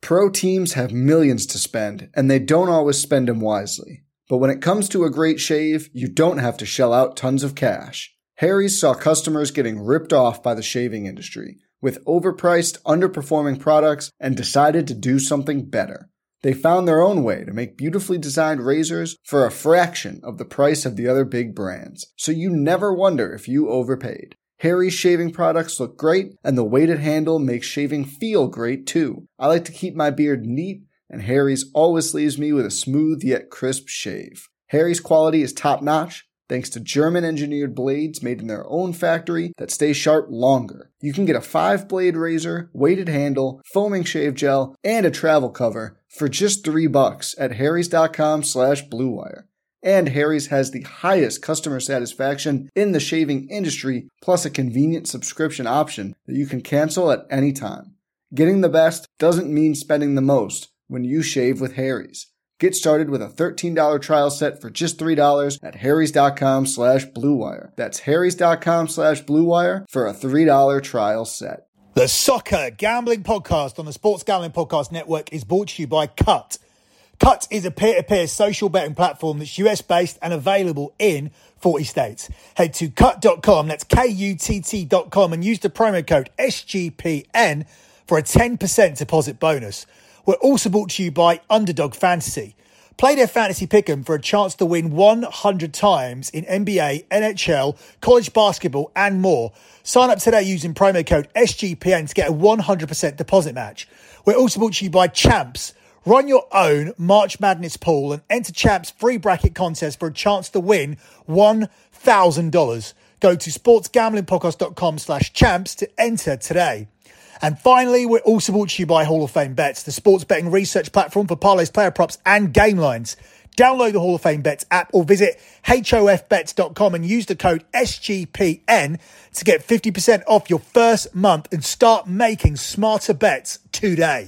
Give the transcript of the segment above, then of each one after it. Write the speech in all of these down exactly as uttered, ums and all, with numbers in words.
Pro teams have millions to spend, and they don't always spend them wisely. But when it comes to a great shave, you don't have to shell out tons of cash. Harry's saw customers getting ripped off by the shaving industry with overpriced, underperforming products and decided to do something better. They found their own way to make beautifully designed razors for a fraction of the price of the other big brands, so you never wonder if you overpaid. Harry's shaving products look great, and the weighted handle makes shaving feel great too. I like to keep my beard neat, and Harry's always leaves me with a smooth yet crisp shave. Harry's quality is top-notch, thanks to German-engineered blades made in their own factory that stay sharp longer. You can get a five-blade razor, weighted handle, foaming shave gel, and a travel cover for just three bucks at harrys.com slash bluewire. And Harry's has the highest customer satisfaction in the shaving industry, plus a convenient subscription option that you can cancel at any time. Getting the best doesn't mean spending the most when you shave with Harry's. Get started with a thirteen dollars trial set for just three dollars at harrys.com slash bluewire. That's harrys.com slash bluewire for a three dollars trial set. The Soccer Gambling Podcast on the Sports Gambling Podcast Network is brought to you by Cut. Cut is a peer-to-peer social betting platform that's U S-based and available in forty states. Head to cut dot com, that's K U T T dot com, and use the promo code S G P N for a ten percent deposit bonus. We're also brought to you by Underdog Fantasy. Play their fantasy pick'em for a chance to win one hundred times in N B A, N H L, college basketball, and more. Sign up today using promo code S G P N to get a one hundred percent deposit match. We're also brought to you by Champs. Run your own March Madness pool and enter Champs' free bracket contest for a chance to win one thousand dollars. Go to sportsgamblingpodcast.com slash champs to enter today. And finally, we're also brought to you by Hall of Fame Bets, the sports betting research platform for parlays, player props, and game lines. Download the Hall of Fame Bets app or visit H O F bets dot com and use the code S G P N to get fifty percent off your first month and start making smarter bets today.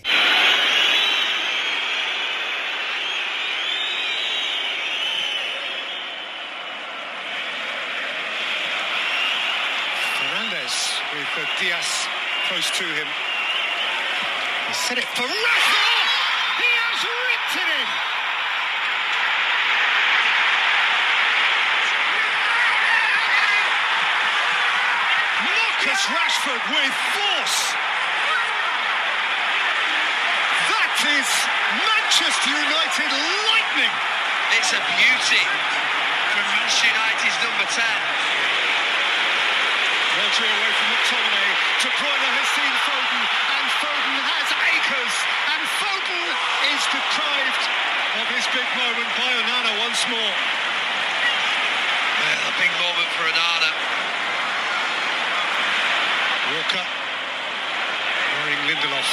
Fernandez with uh, Diaz close to him. He set it for Rashford! He has ripped it in! Marcus Rashford with force! That is Manchester United lightning! It's a beauty from Manchester United's number ten. Rodri away from McTominay. De Bruyne has seen Foden, and Foden has acres, and Foden is deprived of his big moment by Onana once more. Well, a big moment for Onana. Walker wearing Lindelof.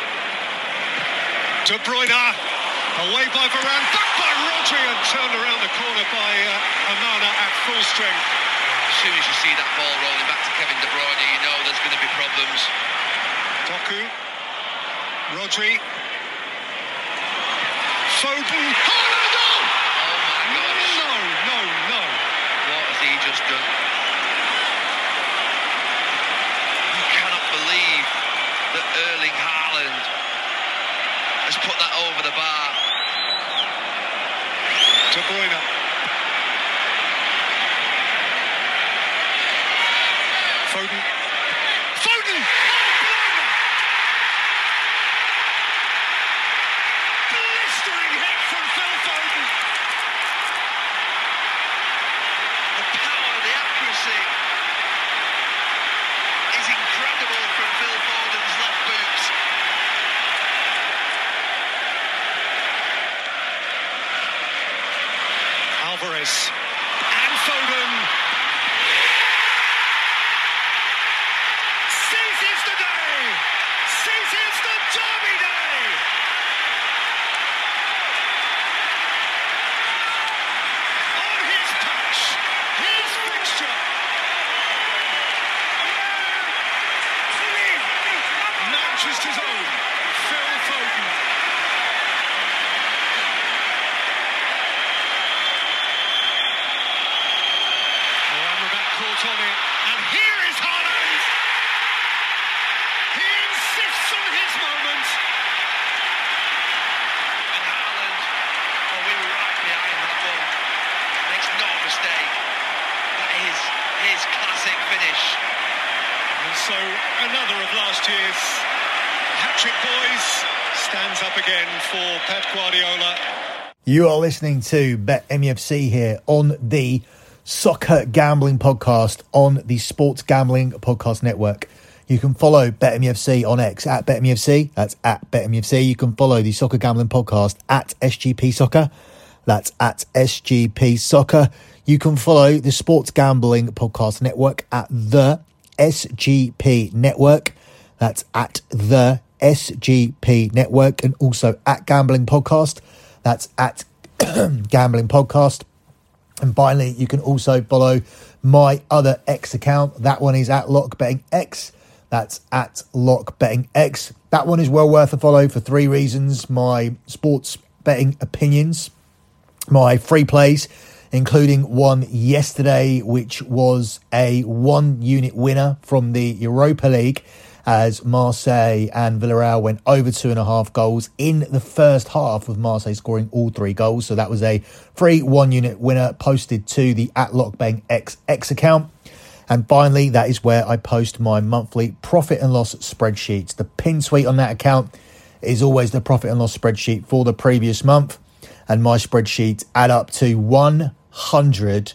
De Bruyne away by Varane, back by Rodri, and turned around the corner by uh, Onana at full strength. As soon as you see that ball rolling back to Kevin De Bruyne, you know there's going to be problems. Doku, Rodri, Foden, oh no, no! Oh my gosh. No, no, no. What has he just done? You cannot believe that Erling Haaland has put that over the bar. De Bruyne. Foden. Foden! Blistering hit from Phil Foden. The power, the accuracy is incredible from Phil Foden's left boot. Alvarez. And Foden. Seizes the day! Seizes the derby day! On his patch, his fixture. Manchester's own Phil Foden. So another of last year's hat-trick boys stands up again for Pep Guardiola. You are listening to Bet M U F C here on the Soccer Gambling Podcast on the Sports Gambling Podcast Network. You can follow Bet M U F C on X at Bet M U F C. That's at Bet M U F C. You can follow the Soccer Gambling Podcast at S G P Soccer. That's at S G P Soccer. You can follow the Sports Gambling Podcast Network at the S G P Network. That's at the S G P Network, and also at Gambling Podcast. That's at Gambling Podcast. And finally, you can also follow my other X account. That one is at Lock Betting X. That's at Lock Betting X. That one is well worth a follow for three reasons: my sports betting opinions, my free plays, including one yesterday, which was a one-unit winner from the Europa League, as Marseille and Villarreal went over two and a half goals in the first half, with Marseille scoring all three goals. So that was a free one-unit winner posted to the at Lockbang X X account. And finally, that is where I post my monthly profit and loss spreadsheets. The pin tweet on that account is always the profit and loss spreadsheet for the previous month. And my spreadsheets add up to one hundred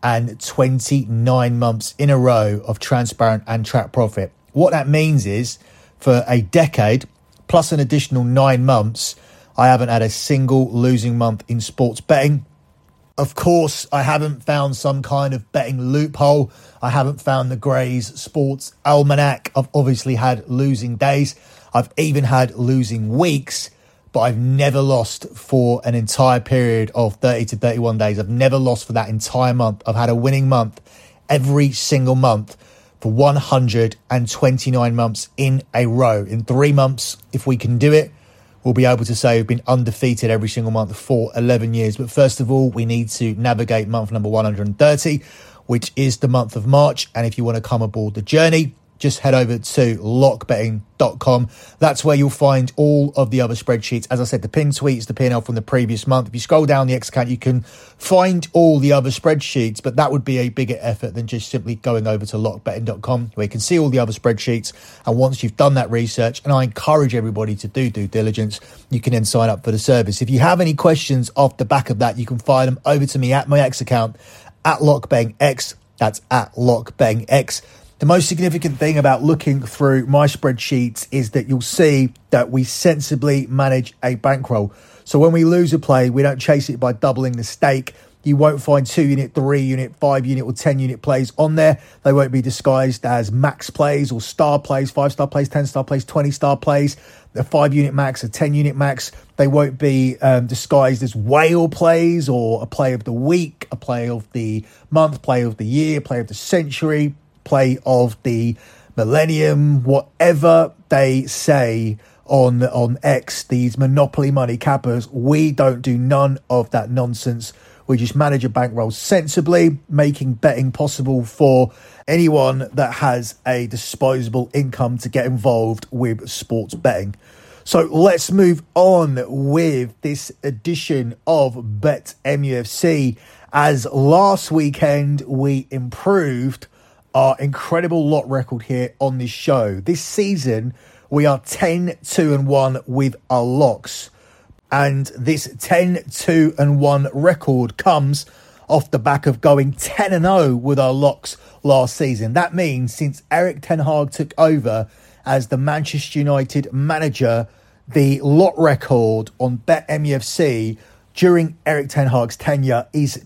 twenty-nine months in a row of transparent and track profit. What that means is, for a decade, plus an additional nine months, I haven't had a single losing month in sports betting. Of course, I haven't found some kind of betting loophole. I haven't found the Gray's Sports Almanac. I've obviously had losing days. I've even had losing weeks, but I've never lost for an entire period of thirty to thirty-one days. I've never lost for that entire month. I've had a winning month every single month for one hundred twenty-nine months in a row. In three months, if we can do it, we'll be able to say we've been undefeated every single month for eleven years. But first of all, we need to navigate month number one hundred thirty, which is the month of March. And if you want to come aboard the journey, just head over to lock betting dot com. That's where you'll find all of the other spreadsheets. As I said, the pin tweet is the P and L from the previous month. If you scroll down the X account, you can find all the other spreadsheets, but that would be a bigger effort than just simply going over to lock betting dot com, where you can see all the other spreadsheets. And once you've done that research, and I encourage everybody to do due diligence, you can then sign up for the service. If you have any questions off the back of that, you can fire them over to me at my X account, at LockBangX. That's at LockBangX. The most significant thing about looking through my spreadsheets is that you'll see that we sensibly manage a bankroll. So when we lose a play, we don't chase it by doubling the stake. You won't find two unit, three unit, five unit or ten unit plays on there. They won't be disguised as max plays or star plays, five star plays, ten star plays, twenty star plays, a five unit max, a ten unit max. They won't be um, disguised as whale plays or a play of the week, a play of the month, play of the year, play of the century, play of the millennium, whatever they say on on X, these monopoly money cappers. We don't do none of that nonsense. We just manage a bankroll sensibly, making betting possible for anyone that has a disposable income to get involved with sports betting. So let's move on with this edition of Bet M U F C. As last weekend we improved our incredible lot record here on this show. This season, we are ten two and one with our locks. And this ten two and one record comes off the back of going ten and oh with our locks last season. That means since Erik ten Hag took over as the Manchester United manager, the lot record on Bet M U F C during Erik ten Hag's tenure is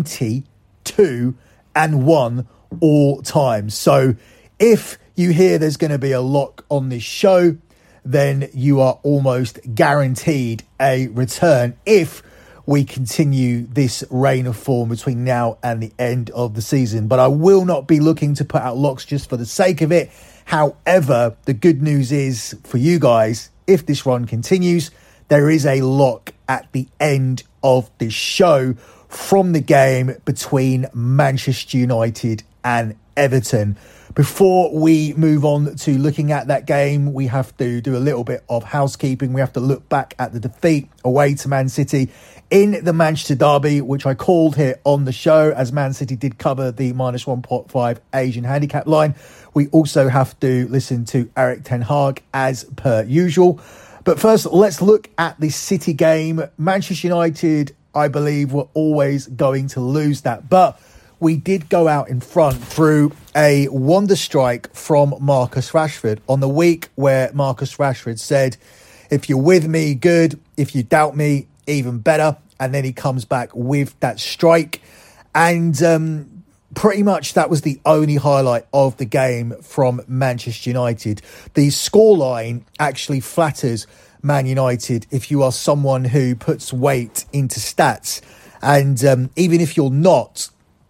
twenty-two and one all time. So if you hear there's going to be a lock on this show, then you are almost guaranteed a return if we continue this reign of form between now and the end of the season. But I will not be looking to put out locks just for the sake of it. However, the good news is for you guys, if this run continues, there is a lock at the end of this show from the game between Manchester United and Everton. Before we move on to looking at that game, we have to do a little bit of housekeeping. We have to look back at the defeat away to Man City in the Manchester derby, which I called here on the show, as Man City did cover the minus one point five Asian handicap line. We also have to listen to Erik ten Hag as per usual. But first, let's look at the City game. Manchester United, I believe, were always going to lose that, but we did go out in front through a wonder strike from Marcus Rashford on the week where Marcus Rashford said, if you're with me, good. If you doubt me, even better. And then he comes back with that strike. And um, pretty much that was the only highlight of the game from Manchester United. The scoreline actually flatters Man United if you are someone who puts weight into stats. And um, even if you're not,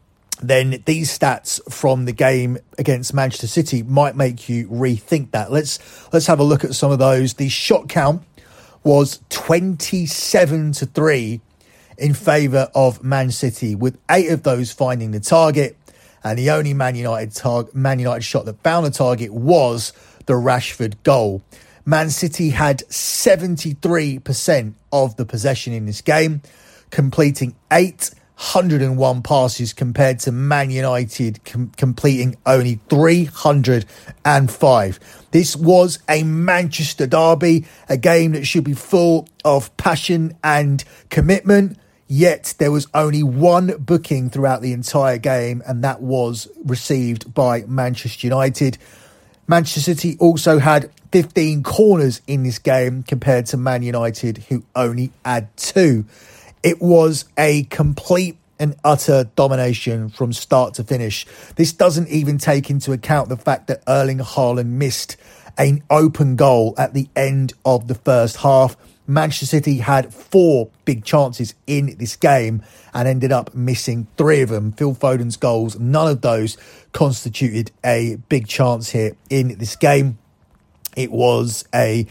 then these stats from the game against Manchester City might make you rethink that. Let's let's have a look at some of those. The shot count was twenty-seven to three in favour of Man City, with eight of those finding the target, and the only Man United target, Man United shot that found the target was the Rashford goal. Man City had seventy-three percent of the possession in this game, completing eight one hundred one passes compared to Man United com- completing only three hundred five. This was a Manchester derby, a game that should be full of passion and commitment, yet there was only one booking throughout the entire game, and that was received by Manchester United. Manchester City also had fifteen corners in this game compared to Man United, who only had two. It was a complete and utter domination from start to finish. This doesn't even take into account the fact that Erling Haaland missed an open goal at the end of the first half. Manchester City had four big chances in this game and ended up missing three of them. Phil Foden's goals, none of those constituted a big chance here in this game. It was a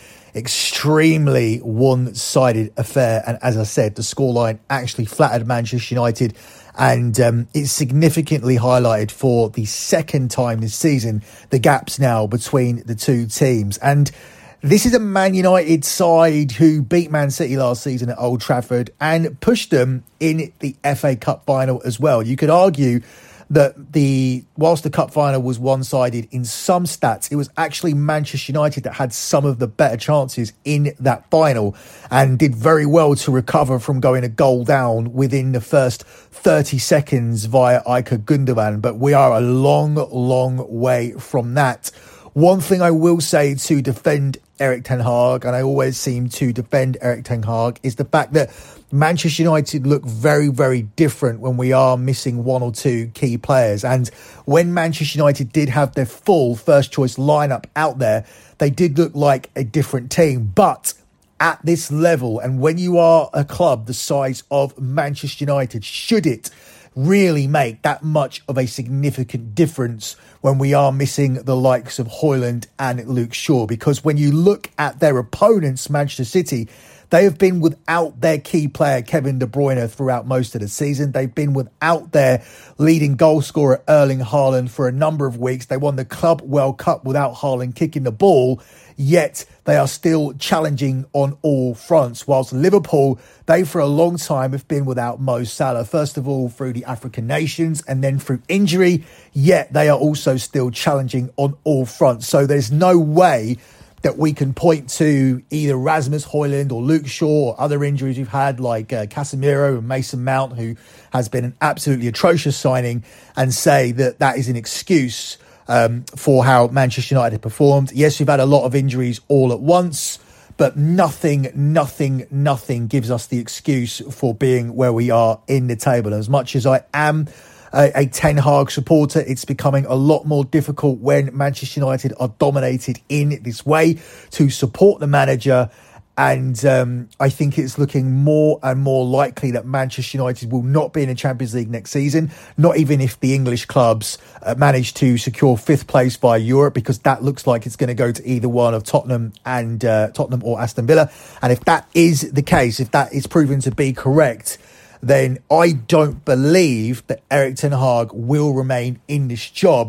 extremely one-sided affair, and as I said, the scoreline actually flattered Manchester United, and um, it significantly highlighted for the second time this season the gaps now between the two teams. And this is a Man United side who beat Man City last season at Old Trafford and pushed them in the F A Cup final as well. You could argue that the whilst the cup final was one-sided in some stats, it was actually Manchester United that had some of the better chances in that final and did very well to recover from going a goal down within the first thirty seconds via Ilkay Gundogan. But we are a long, long way from that. One thing I will say to defend Erik ten Hag, and I always seem to defend Erik ten Hag, is the fact that Manchester United look very, very different when we are missing one or two key players. And when Manchester United did have their full first-choice lineup out there, they did look like a different team. But at this level, and when you are a club the size of Manchester United, should it really make that much of a significant difference when we are missing the likes of Højlund and Luke Shaw? Because when you look at their opponents, Manchester City, they have been without their key player, Kevin De Bruyne, throughout most of the season. They've been without their leading goal scorer, Erling Haaland, for a number of weeks. They won the Club World Cup without Haaland kicking the ball, yet they are still challenging on all fronts. Whilst Liverpool, they for a long time have been without Mo Salah, first of all through the African nations and then through injury, yet they are also still challenging on all fronts. So there's no way that we can point to either Rasmus Højlund or Luke Shaw or other injuries we've had like uh, Casemiro and Mason Mount, who has been an absolutely atrocious signing, and say that that is an excuse um, for how Manchester United have performed. Yes, we've had a lot of injuries all at once, but nothing, nothing, nothing gives us the excuse for being where we are in the table. As much as I am A, a Ten Hag supporter, it's becoming a lot more difficult when Manchester United are dominated in this way to support the manager. And um, I think it's looking more and more likely that Manchester United will not be in the Champions League next season, not even if the English clubs uh, manage to secure fifth place via Europe, because that looks like it's going to go to either one of Tottenham and uh, Tottenham or Aston Villa. And if that is the case, if that is proven to be correct, then I don't believe that Erik ten Hag will remain in this job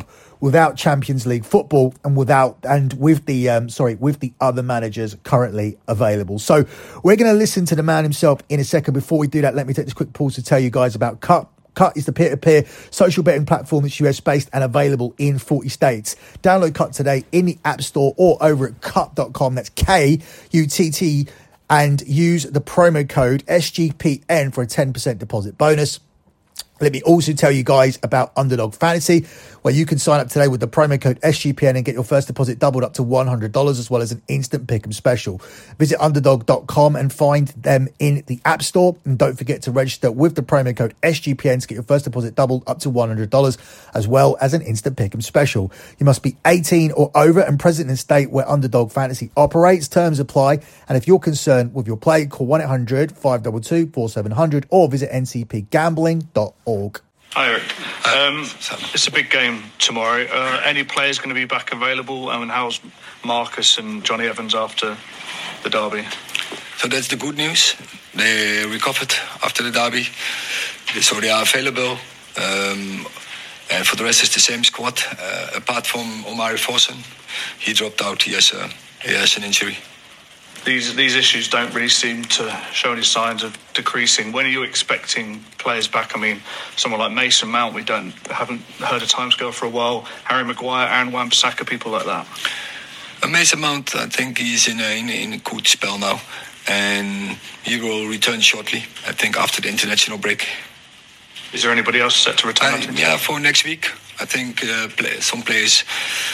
without Champions League football and without and with the um, sorry with the other managers currently available. So we're going to listen to the man himself in a second. Before we do that, let me take this quick pause to tell you guys about Cut. Cut is the peer-to-peer social betting platform that's U S-based and available in forty states. Download Cut today in the App Store or over at cut dot com. That's K U T T, and use the promo code S G P N for a ten percent deposit bonus. Let me also tell you guys about Underdog Fantasy, where you can sign up today with the promo code S G P N and get your first deposit doubled up to one hundred dollars, as well as an instant pick'em special. Visit underdog dot com and find them in the App Store. And don't forget to register with the promo code S G P N to get your first deposit doubled up to one hundred dollars, as well as an instant pick'em special. You must be eighteen or over and present in a state where Underdog Fantasy operates. Terms apply. And if you're concerned with your play, call one eight hundred five two two four seven zero zero or visit n c p gambling dot org. Hi Eric, um, it's a big game tomorrow. Uh, any players going to be back available? I mean, how's Marcus and Johnny Evans after the derby? So that's the good news. They recovered after the derby, so they are available. Um, and for the rest, it's the same squad, uh, apart from Omari Fossen. He dropped out. He has, a, he has an injury. These these issues don't really seem to show any signs of decreasing. When are you expecting players back? I mean, someone like Mason Mount, we don't haven't heard a timescale for a while. Harry Maguire, Aaron Wan-Bissaka, people like that. Uh, Mason Mount, I think he's in a, in, a, in a good spell now, and he will return shortly. I think after the international break. Is there anybody else set to return? Uh, yeah, for next week, I think uh, play, some players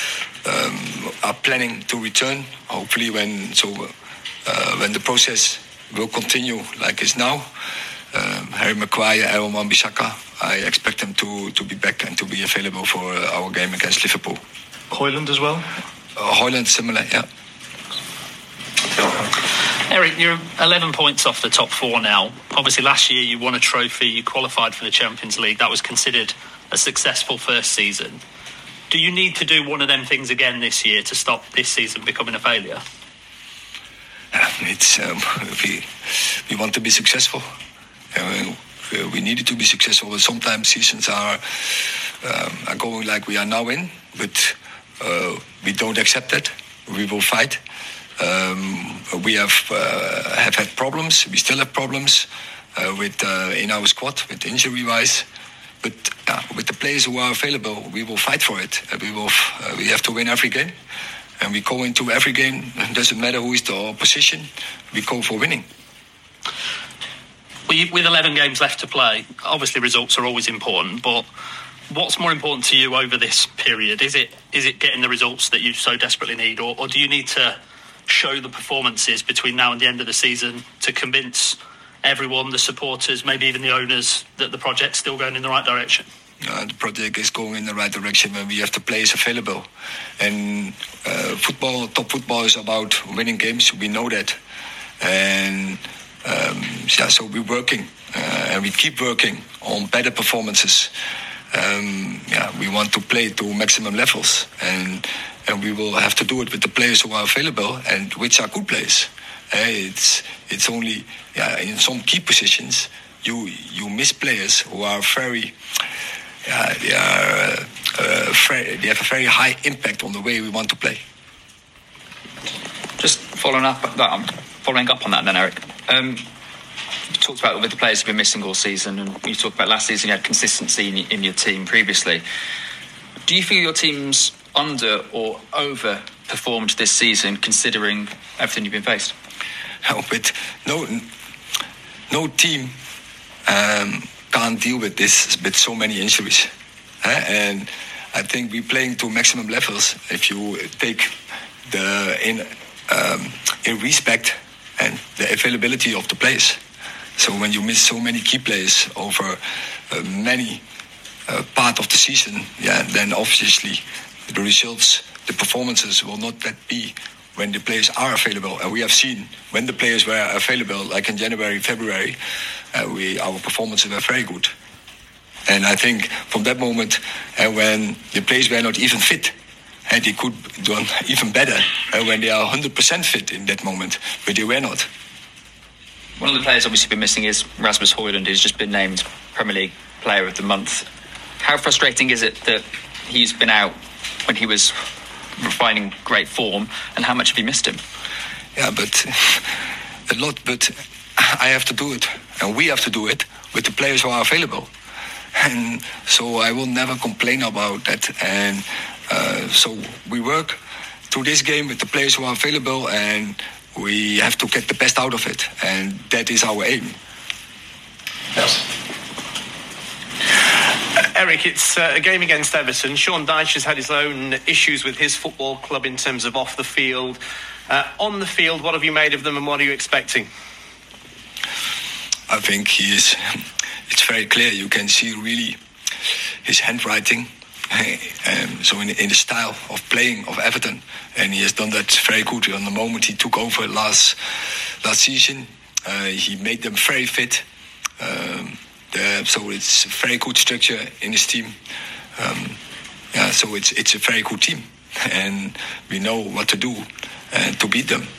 um, are planning to return. Hopefully, when so. Uh, Uh, when the process will continue like it's now, um, Harry Maguire, Aaron Wan-Bissaka, I expect them to, to be back and to be available for uh, our game against Liverpool. Højlund as well? Uh, Højlund, similar, yeah. Eric, you're eleven points off the top four now. Obviously, last year you won a trophy, you qualified for the Champions League. That was considered a successful first season. Do you need to do one of them things again this year to stop this season becoming a failure? It's um, we we want to be successful. Uh, we needed to be successful. But sometimes seasons are um, are going like we are now in, but uh, we don't accept that. We will fight. Um, we have uh, have had problems. We still have problems uh, with uh, in our squad, with injury wise. But uh, with the players who are available, we will fight for it. Uh, we will. Uh, we have to win every game. And we go into every game, it doesn't matter who is the opposition, we go for winning. Well, you, with eleven games left to play, obviously results are always important, but what's more important to you over this period? Is it is it getting the results that you so desperately need, or, or do you need to show the performances between now and the end of the season to convince everyone, the supporters, maybe even the owners, that the project's still going in the right direction? Uh, the project is going in the right direction when we have the players available. And uh, football, top football is about winning games. We know that. And um, yeah, so we're working uh, and we keep working on better performances. Um, yeah, we want to play to maximum levels. And and we will have to do it with the players who are available and which are good players. Uh, it's it's only yeah, in some key positions you you miss players who are very... Yeah, they are. Uh, uh, very, they have a very high impact on the way we want to play. Just following up that, um, following up on that, then, Eric. Um, you talked about with the players who've been missing all season, and you talked about last season you had consistency in, in your team previously. Do you feel your team's under or over performed this season, considering everything you've been faced? No, but no, no team. Um, can't deal with this with so many injuries. Uh, and I think we're playing to maximum levels if you take the in um, in respect and the availability of the players. So when you miss so many key players over uh, many uh, part of the season, yeah, then obviously the results, the performances will not that be when the players are available. And we have seen when the players were available, like in January, February, uh, we our performances were very good. And I think from that moment, uh, when the players were not even fit, and they could do even better uh, when they are one hundred percent fit in that moment, but they were not. One of the players obviously been missing is Rasmus Højlund, who's just been named Premier League Player of the Month. How frustrating is it that he's been out when he was finding great form, and how much have you missed him? Yeah, but a lot, but I have to do it, and we have to do it with the players who are available. And so I will never complain about that. And uh, so we work through this game with the players who are available, and we have to get the best out of it. And that is our aim. Yes. Uh, Eric, it's uh, a game against Everton. Sean Dyche has had his own issues with his football club in terms of off the field. Uh, on the field, what have you made of them and what are you expecting? I think he is, it's very clear. You can see really his handwriting. Um, so in, in the style of playing of Everton. And he has done that very good. On the moment he took over last, last season, uh, he made them very fit. Um, the, so it's a very good structure in his team. Um, yeah, so it's it's a very good team. And we know what to do uh, to beat them.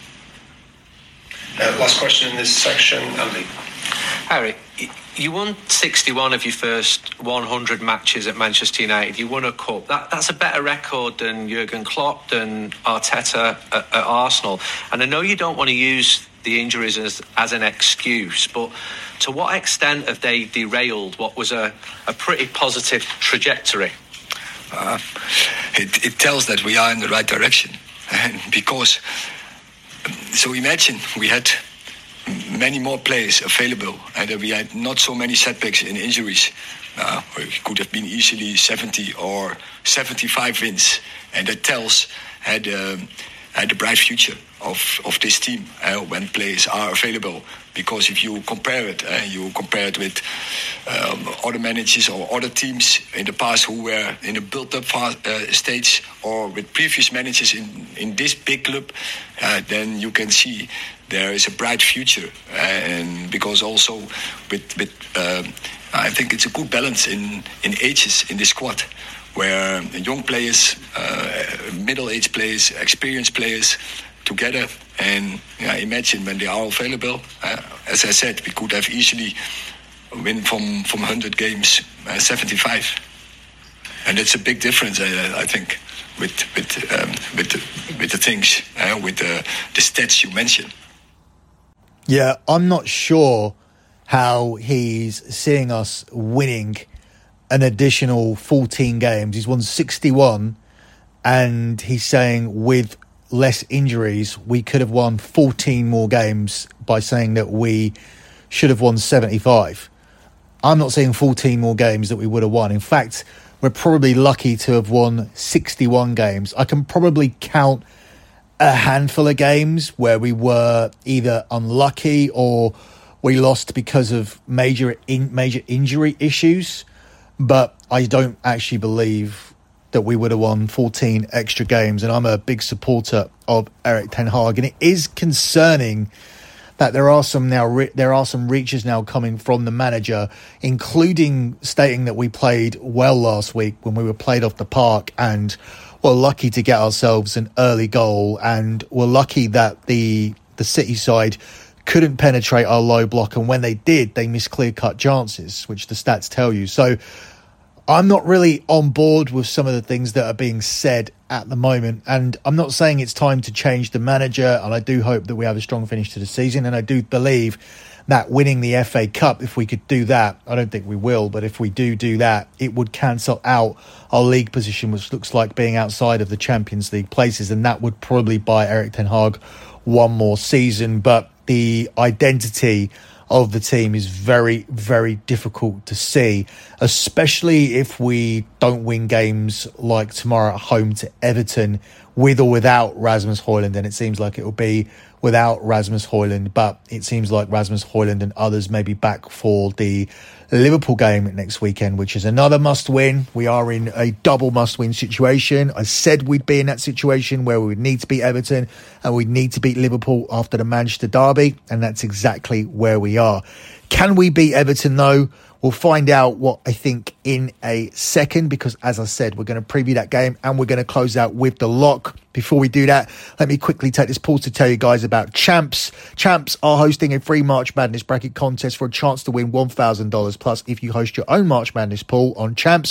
Uh, last question in this section, Andy. Harry, you won sixty-one of your first one hundred matches at Manchester United. You won a cup. That, that's a better record than Jurgen Klopp, than Arteta at, at Arsenal. And I know you don't want to use the injuries as, as an excuse, but to what extent have they derailed what was a, a pretty positive trajectory? Uh, it, it tells that we are in the right direction. And because, so imagine we had many more players available, and we had not so many setbacks in injuries. Uh, it could have been easily seventy or seventy-five wins, and that tells had um, had a bright future of of this team uh, when players are available. Because if you compare it, uh, you compare it with um, other managers or other teams in the past who were in a built-up uh, stage, or with previous managers in in this big club, uh, then you can see there is a bright future. Uh, and because also with with um, I think it's a good balance in in ages in this squad, where young players, uh, middle-aged players, experienced players together. And yeah, imagine when they are available. Uh, as I said, we could have easily win from from one hundred games, uh, seventy-five, and it's a big difference. Uh, I think with with um, with the, with the things uh, with the the stats you mentioned. Yeah, I'm not sure how he's seeing us winning an additional fourteen games. He's won sixty-one, and he's saying with less injuries, we could have won fourteen more games by saying that we should have won seventy-five. I'm not saying fourteen more games that we would have won. In fact, we're probably lucky to have won sixty-one games. I can probably count a handful of games where we were either unlucky or we lost because of major in, major injury issues. But I don't actually believe that we would have won fourteen extra games. And I'm a big supporter of Erik ten Hag. And it is concerning that there are some now re- there are some reaches now coming from the manager, including stating that we played well last week when we were played off the park and were lucky to get ourselves an early goal, and were lucky that the the City side couldn't penetrate our low block, and when they did, they missed clear-cut chances, which the stats tell you. So I'm not really on board with some of the things that are being said at the moment, and I'm not saying it's time to change the manager, and I do hope that we have a strong finish to the season, and I do believe that winning the F A Cup, if we could do that, I don't think we will, but if we do do that, it would cancel out our league position, which looks like being outside of the Champions League places, and that would probably buy Erik ten Hag one more season. But the identity of the team is very, very difficult to see, especially if we don't win games like tomorrow at home to Everton with or without Rasmus Højlund. And it seems like it will be without Rasmus Højlund, but it seems like Rasmus Højlund and others may be back for the Liverpool game next weekend, which is another must-win. We are in a double must-win situation. I said we'd be in that situation where we would need to beat Everton and we'd need to beat Liverpool after the Manchester derby, and that's exactly where we are. Can we beat Everton, though? We'll find out what I think in a second, because as I said, we're going to preview that game and we're going to close out with the lock. Before we do that, let me quickly take this pause to tell you guys about Champs. Champs are hosting a free March Madness bracket contest for a chance to win one thousand dollars. Plus, if you host your own March Madness pool on Champs,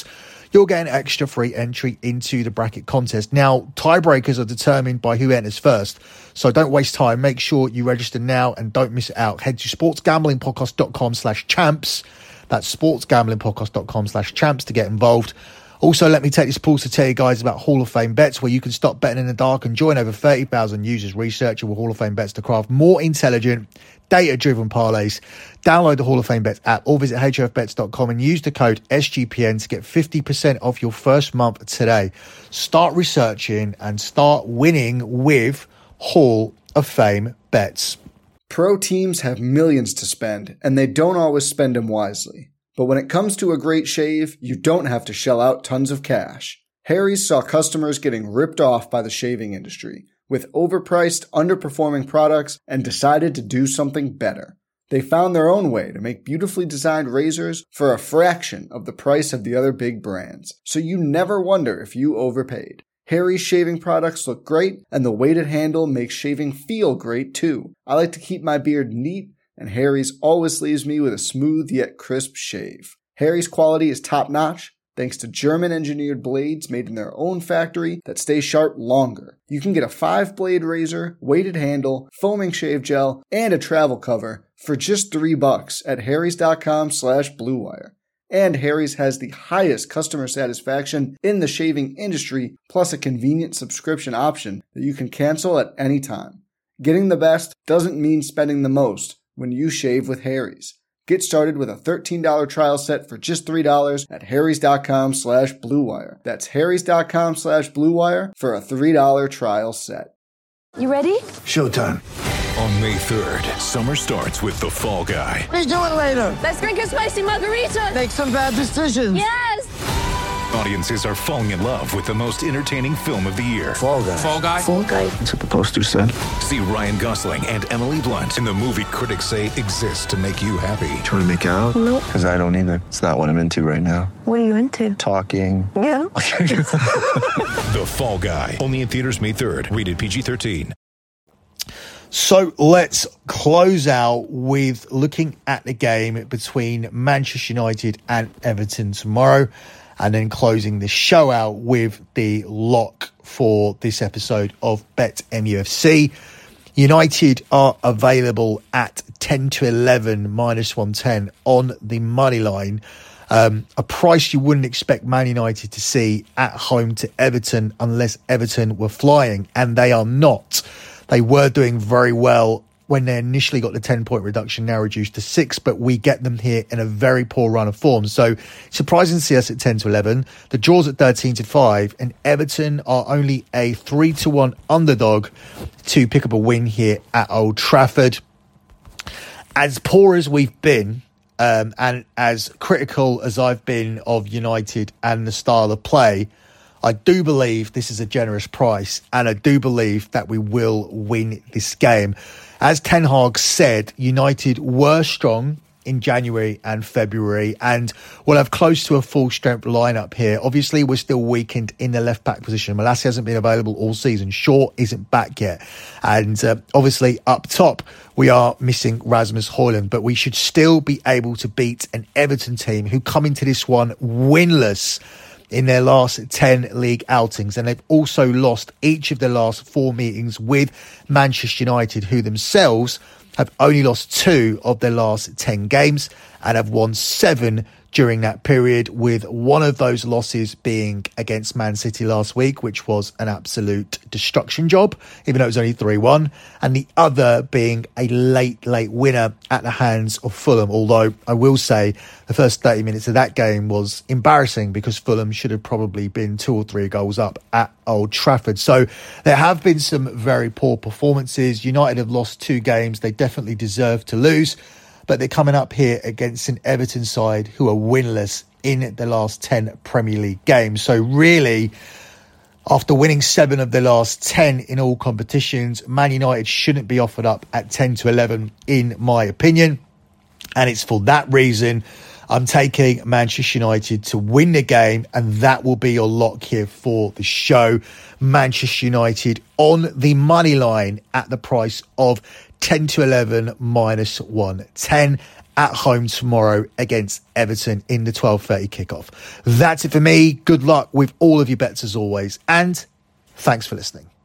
you'll get an extra free entry into the bracket contest. Now, tiebreakers are determined by who enters first, so don't waste time. Make sure you register now and don't miss it out. Head to sportsgamblingpodcast.com slash champs. That's sportsgamblingpodcast.com slash champs to get involved. Also, let me take this pause to tell you guys about Hall of Fame Bets, where you can stop betting in the dark and join over thirty thousand users researching with Hall of Fame Bets to craft more intelligent, data-driven parlays. Download the Hall of Fame Bets app or visit H O F bets dot com and use the code S G P N to get fifty percent off your first month today. Start researching and start winning with Hall of Fame Bets. Pro teams have millions to spend, and they don't always spend them wisely. But when it comes to a great shave, you don't have to shell out tons of cash. Harry's saw customers getting ripped off by the shaving industry with overpriced, underperforming products and decided to do something better. They found their own way to make beautifully designed razors for a fraction of the price of the other big brands, so you never wonder if you overpaid. Harry's shaving products look great, and the weighted handle makes shaving feel great too. I like to keep my beard neat, and Harry's always leaves me with a smooth yet crisp shave. Harry's quality is top-notch, thanks to German-engineered blades made in their own factory that stay sharp longer. You can get a five-blade razor, weighted handle, foaming shave gel, and a travel cover for just three bucks at harrys.com slash bluewire. And Harry's has the highest customer satisfaction in the shaving industry, plus a convenient subscription option that you can cancel at any time. Getting the best doesn't mean spending the most when you shave with Harry's. Get started with a thirteen dollars trial set for just three dollars at harrys.com slash bluewire. That's harrys.com slash bluewire for a three dollars trial set. You ready? Showtime. On May third, summer starts with The Fall Guy. Let's do it later. Let's drink a spicy margarita. Make some bad decisions. Yes. Audiences are falling in love with the most entertaining film of the year. Fall Guy. Fall Guy? Fall Guy. That's what the poster said. See Ryan Gosling and Emily Blunt in the movie critics say exists to make you happy. Trying to make it out? Nope. Because I don't either. It's not what I'm into right now. What are you into? Talking. Yeah. The Fall Guy. Only in theaters May third. Rated P G thirteen. So let's close out with looking at the game between Manchester United and Everton tomorrow, and then closing the show out with the lock for this episode of Bet M U F C. United are available at ten to eleven, minus one ten on the money line. Um, a price you wouldn't expect Man United to see at home to Everton unless Everton were flying, and they are not. They were doing very well when they initially got the ten-point reduction, now reduced to six, but we get them here in a very poor run of form. So surprising to see us at ten to eleven. The draw's at thirteen to five, and Everton are only a three to one underdog to pick up a win here at Old Trafford. As poor as we've been, um, and as critical as I've been of United and the style of play, I do believe this is a generous price, and I do believe that we will win this game. As Ten Hag said, United were strong in January and February and will have close to a full strength lineup here. Obviously, we're still weakened in the left back position. Malacia hasn't been available all season. Shaw isn't back yet. And uh, obviously up top, we are missing Rasmus Højlund, but we should still be able to beat an Everton team who come into this one winless in their last ten league outings, and they've also lost each of the last four meetings with Manchester United, who themselves have only lost two of their last ten games and have won seven during that period, with one of those losses being against Man City last week, which was an absolute destruction job, even though it was only three one, and the other being a late, late winner at the hands of Fulham, although I will say the first thirty minutes of that game was embarrassing because Fulham should have probably been two or three goals up at Old Trafford. So there have been some very poor performances. United have lost two games they definitely deserve to lose, but they're coming up here against an Everton side who are winless in the last ten Premier League games. So really, after winning seven of the last ten in all competitions, Man United shouldn't be offered up at ten to eleven, in my opinion. And it's for that reason I'm taking Manchester United to win the game, and that will be your lock here for the show. Manchester United on the money line at the price of ten to eleven minus one ten at home tomorrow against Everton in the twelve thirty kickoff. That's it for me. Good luck with all of your bets as always, and thanks for listening.